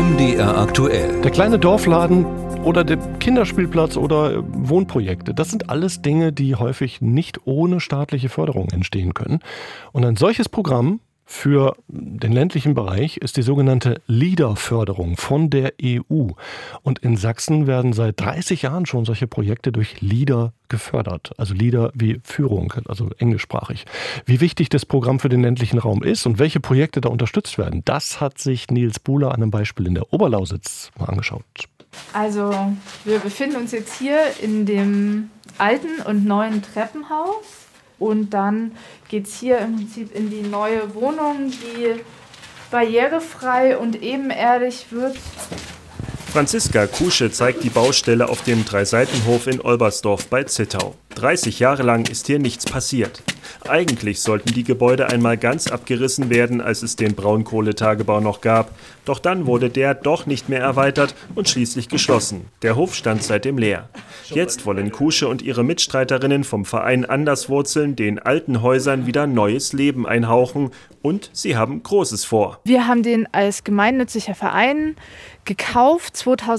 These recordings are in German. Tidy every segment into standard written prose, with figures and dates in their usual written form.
MDR aktuell. Der kleine Dorfladen oder der Kinderspielplatz oder Wohnprojekte, das sind alles Dinge, die häufig nicht ohne staatliche Förderung entstehen können. Und ein solches Programm für den ländlichen Bereich ist die sogenannte LEADER-Förderung von der EU. Und in Sachsen werden seit 30 Jahren schon solche Projekte durch LEADER gefördert. Also LEADER wie Führung, also englischsprachig. Wie wichtig das Programm für den ländlichen Raum ist und welche Projekte da unterstützt werden, das hat sich Nils Buhler an einem Beispiel in der Oberlausitz mal angeschaut. Also wir befinden uns jetzt hier in dem alten und neuen Treppenhaus. Und dann geht es hier im Prinzip in die neue Wohnung, die barrierefrei und ebenerdig wird. Franziska Kusche zeigt die Baustelle auf dem Dreiseitenhof in Olbersdorf bei Zittau. 30 Jahre lang ist hier nichts passiert. Eigentlich sollten die Gebäude einmal ganz abgerissen werden, als es den Braunkohletagebau noch gab. Doch dann wurde der doch nicht mehr erweitert und schließlich geschlossen. Der Hof stand seitdem leer. Jetzt wollen Kusche und ihre Mitstreiterinnen vom Verein Anderswurzeln den alten Häusern wieder neues Leben einhauchen. Und sie haben Großes vor. Wir haben den als gemeinnütziger Verein gekauft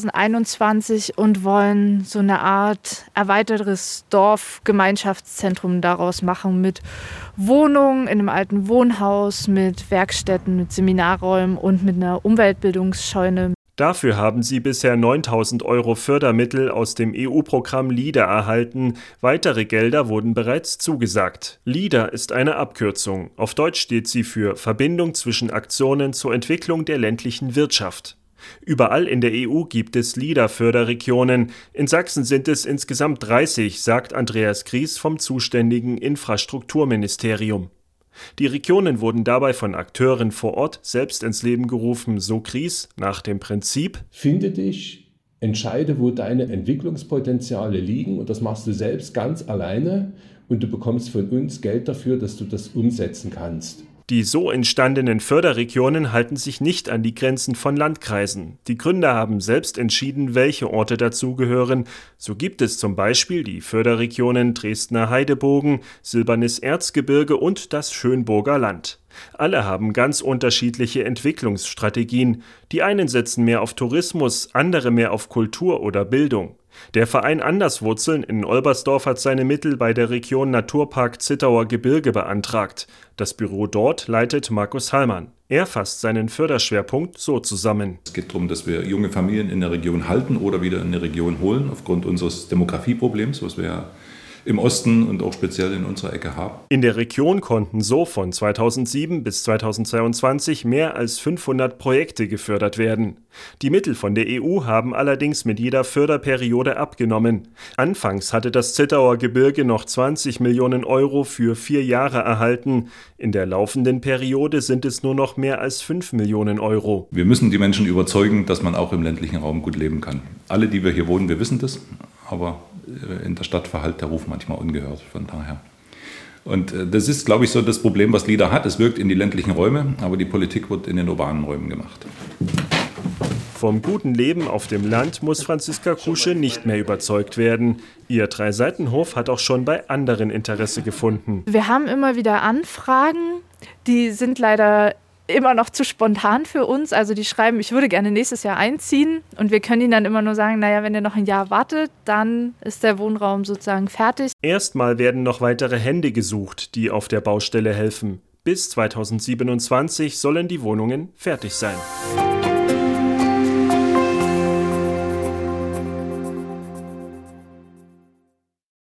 2021 und wollen so eine Art erweitertes Dorfgemeinschaftszentrum daraus machen mit Wohnungen in einem alten Wohnhaus, mit Werkstätten, mit Seminarräumen und mit einer Umweltbildungsscheune. Dafür haben sie bisher 9.000 € Fördermittel aus dem EU-Programm LEADER erhalten. Weitere Gelder wurden bereits zugesagt. LEADER ist eine Abkürzung. Auf Deutsch steht sie für Verbindung zwischen Aktionen zur Entwicklung der ländlichen Wirtschaft. Überall in der EU gibt es LEADER-Förderregionen. In Sachsen sind es insgesamt 30, sagt Andreas Gries vom zuständigen Infrastrukturministerium. Die Regionen wurden dabei von Akteuren vor Ort selbst ins Leben gerufen, so Gries, nach dem Prinzip: Finde dich, entscheide, wo deine Entwicklungspotenziale liegen, und das machst du selbst ganz alleine, und du bekommst von uns Geld dafür, dass du das umsetzen kannst. Die so entstandenen Förderregionen halten sich nicht an die Grenzen von Landkreisen. Die Gründer haben selbst entschieden, welche Orte dazugehören. So gibt es zum Beispiel die Förderregionen Dresdner Heidebogen, Silbernes Erzgebirge und das Schönburger Land. Alle haben ganz unterschiedliche Entwicklungsstrategien. Die einen setzen mehr auf Tourismus, andere mehr auf Kultur oder Bildung. Der Verein Anderswurzeln in Olbersdorf hat seine Mittel bei der Region Naturpark Zittauer Gebirge beantragt. Das Büro dort leitet Markus Hallmann. Er fasst seinen Förderschwerpunkt so zusammen. Es geht darum, dass wir junge Familien in der Region halten oder wieder in die Region holen, aufgrund unseres Demografieproblems, was wir ja im Osten und auch speziell in unserer Ecke haben. In der Region konnten so von 2007 bis 2022 mehr als 500 Projekte gefördert werden. Die Mittel von der EU haben allerdings mit jeder Förderperiode abgenommen. Anfangs hatte das Zittauer Gebirge noch 20 Millionen € für 4 Jahre erhalten. In der laufenden Periode sind es nur noch mehr als 5 Millionen €. Wir müssen die Menschen überzeugen, dass man auch im ländlichen Raum gut leben kann. Alle, die wir hier wohnen, wir wissen das, aber in der Stadt verhallt der Ruf manchmal ungehört, von daher. Und das ist, glaube ich, so das Problem, was LEADER hat. Es wirkt in die ländlichen Räume, aber die Politik wird in den urbanen Räumen gemacht. Vom guten Leben auf dem Land muss Franziska Kusche nicht mehr überzeugt werden. Ihr Dreiseitenhof hat auch schon bei anderen Interesse gefunden. Wir haben immer wieder Anfragen, die sind leider immer noch zu spontan für uns. Also die schreiben, ich würde gerne nächstes Jahr einziehen, und wir können ihnen dann immer nur sagen, naja, wenn ihr noch ein Jahr wartet, dann ist der Wohnraum sozusagen fertig. Erstmal werden noch weitere Hände gesucht, die auf der Baustelle helfen. Bis 2027 sollen die Wohnungen fertig sein.